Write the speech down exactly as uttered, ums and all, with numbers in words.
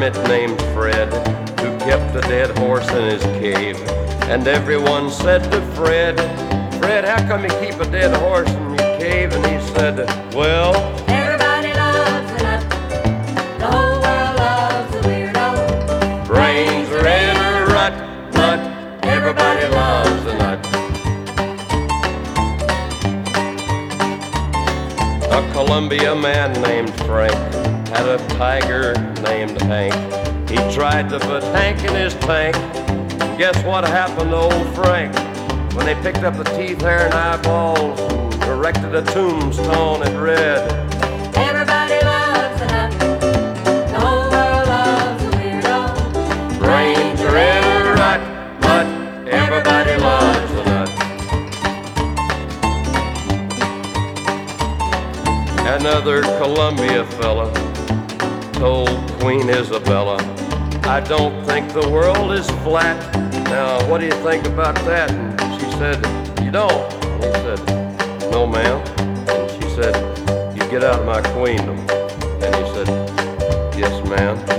hermit named Fred, who kept a dead horse in his cave. And everyone said to Fred, Fred, how come you keep a dead horse in your cave? And he said, well, everybody loves a nut. The whole world loves a weirdo. brains are in a rut, nut. Everybody loves a nut. A Columbia man named Frank had a tiger named Hank. He tried to put Hank in his tank. Guess what happened to old Frank? When they picked up the teeth, hair, and eyeballs and erected a tombstone, it read, everybody loves a nut. The whole world loves a weirdo. brains are in a rut, but everybody loves a nut. Another Columbia fella told Queen Isabella, I don't think the world is flat. Now, what do you think about that? And she said, you don't? And he said, no, ma'am. And she said, you get out of my queendom. And he said, yes, ma'am.